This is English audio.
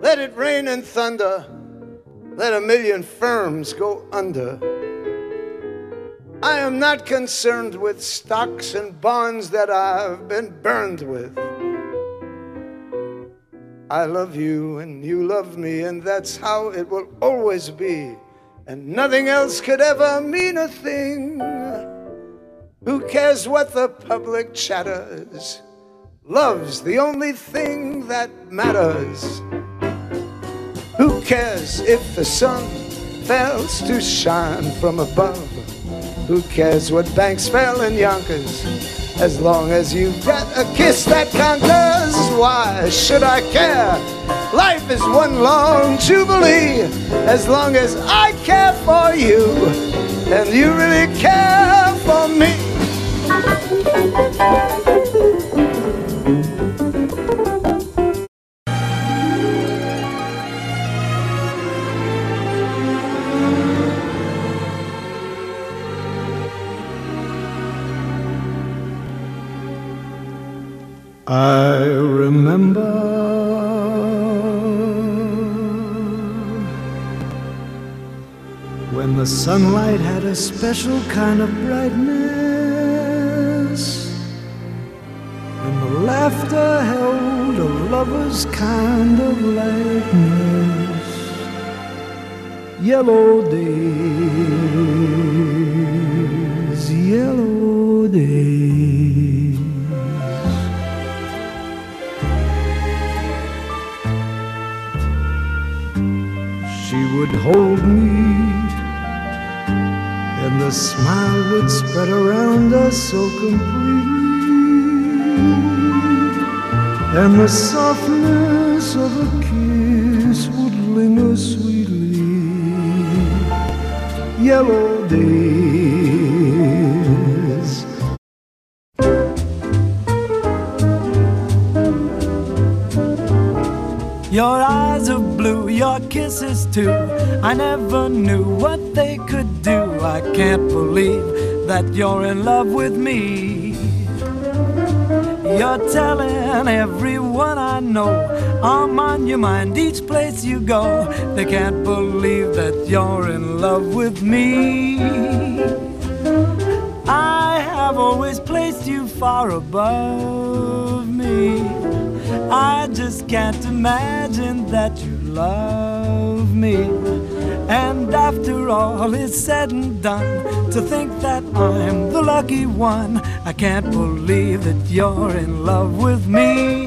Let it rain and thunder, let a million firms go under. I am not concerned with stocks and bonds that I've been burned with. I love you and you love me, and that's how it will always be. And nothing else could ever mean a thing. Who cares what the public chatters? Love's the only thing that matters. Who cares if the sun fails to shine from above? Who cares what banks fail in Yonkers? As long as you've got a kiss that conquers, why should I care? Life is one long jubilee. As long as I care for you, and you really care for me. I remember when the sunlight had a special kind of brightness, and the laughter held a lover's kind of lightness. Yellow days, yellow days. She would hold me, and the smile would spread around us so completely, and the softness of a kiss would linger sweetly. Yellow days. Your eyes are blue, your kisses too. I never knew what they could do. I can't believe that you're in love with me. You're telling everyone I know I'm on your mind each place you go. They can't believe that you're in love with me. I have always placed you far above me. I just can't imagine that you love me. And after all is said and done, to think that I'm the lucky one, I can't believe that you're in love with me.